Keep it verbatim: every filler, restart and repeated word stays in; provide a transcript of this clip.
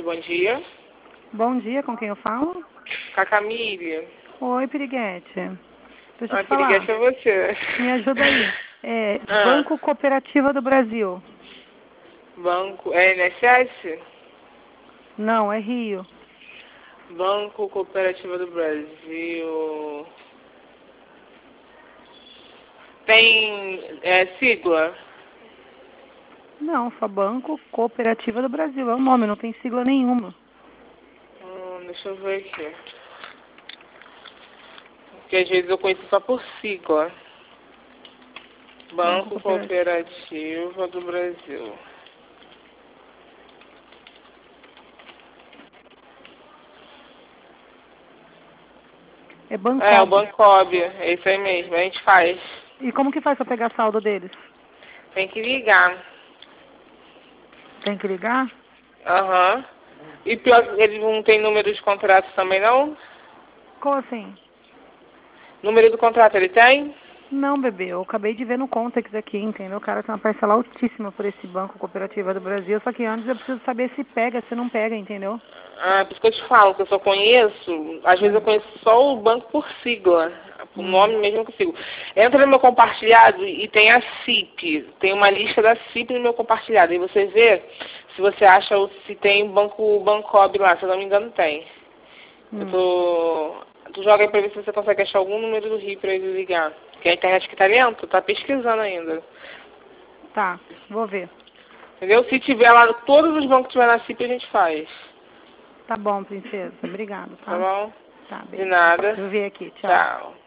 bom dia. Bom dia, com quem eu falo? Com a Camille. Oi, Piriguete. Deixa eu Ah, te falar. Piriguete é você. Me ajuda aí. É, Ah. Banco Cooperativa do Brasil. Banco, é I N S S? Não, é Rio. Banco Cooperativa do Brasil. Tem é, sigla? Não, só Banco Cooperativa do Brasil. É o nome, não tem sigla nenhuma. Hum, deixa eu ver aqui. Porque às vezes eu conheço só por sigla. Banco, Banco Cooperativa do Brasil. É Bancob. É, o Bancob, é isso aí mesmo, a gente faz. E como que faz para pegar saldo deles? Tem que ligar. Tem que ligar? Aham. E pior, ele não tem número de contrato também, não? Como assim? Número do contrato ele tem? Não, bebê, eu acabei de ver no Contex aqui, entendeu? O cara tem uma parcela altíssima por esse Banco Cooperativa do Brasil, só que antes eu preciso saber se pega, se não pega, entendeu? Ah, por isso que eu te falo, que eu só conheço, às vezes eu conheço só o banco por sigla, por Hum. nome mesmo que eu sigo. Entra no meu compartilhado e tem a C I P, tem uma lista da C I P no meu compartilhado, e você vê se você acha ou se tem o banco Bancob lá, se eu não me engano tem. Hum. Eu tô... Tu joga aí pra ver se você consegue achar algum número do Rio pra ele ligar. Porque a internet que tá lento, tá pesquisando ainda. Tá, vou ver. Entendeu? Se tiver lá, todos os bancos que tiver na C I P a gente faz. Tá bom, princesa. Obrigado, Tá tá? bom? Tá, De beijo. nada. Eu vi aqui, tchau. Tchau.